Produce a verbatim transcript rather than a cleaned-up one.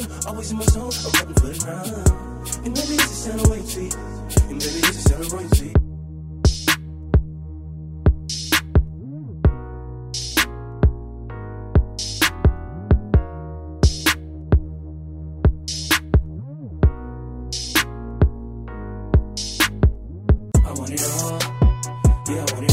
zone, always in my zone, I'm rapping for the crown. And maybe it's a sound of royalty, and maybe it's a sound of royalty. I want it all, yeah, I want it all.